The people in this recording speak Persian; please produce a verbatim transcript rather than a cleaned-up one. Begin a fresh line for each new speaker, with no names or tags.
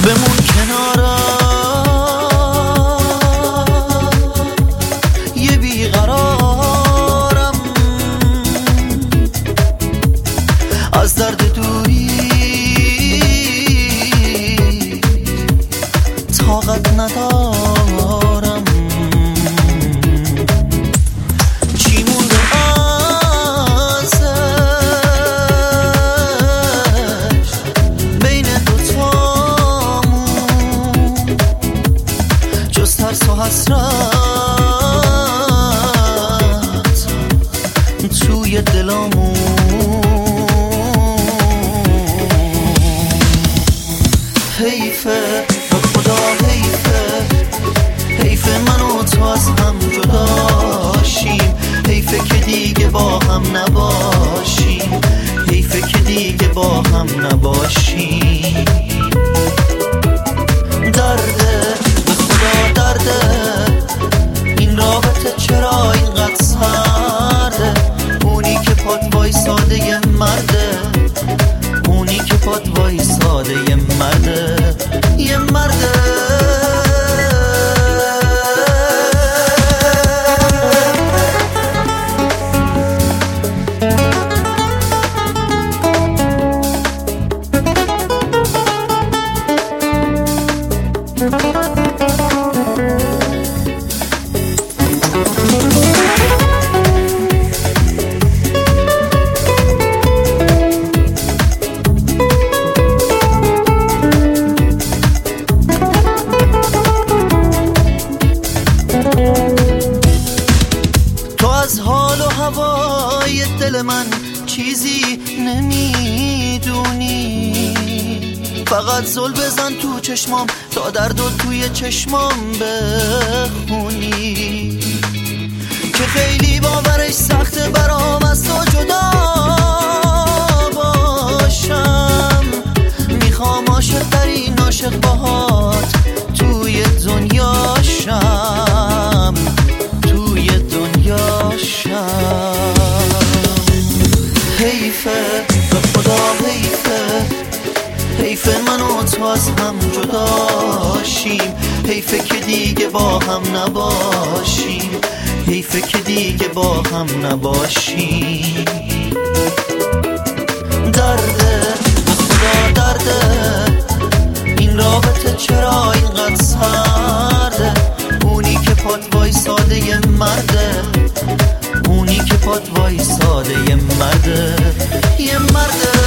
بمون کنارم، یه بیقرارم، از درد دوری طاقت ندارم. چی مونده ازش بین دوتامون جز ترس و حسرت توی دلامون. حیفه به خدا حیفه، حیفه من و تو از هم جداشیم، حیفه که دیگه با هم نباشیم، حیفه که دیگه با هم نباشیم. درده به خدا درده، این رابطه چرا اینقدر سرده؟ اونی که پات وایساده یه مرده، اونی که پات وایساده یه مرده، یه مرده. تو از حال و هوای دل من چیزی نمیدونی، فقط زل بزن تو چشمام تا درد و توی چشمام بخونی، که خیلی باورش سخته برام از تو جدا باشم. میخوام عاشق ترین عاشق باهات توی دنیاشم، توی دنیاشم. حیفه به خدا حیفه، حیفه من و تو از هم جداشیم، حیفه که دیگه با هم نباشیم، حیفه که دیگه با هم نباشیم. درده به خدا درده، این رابطه چرا اینقدر سرده؟ اونی که پات وایساده یه مرده، اونی که پات وایساده یه مرده، یه مرده.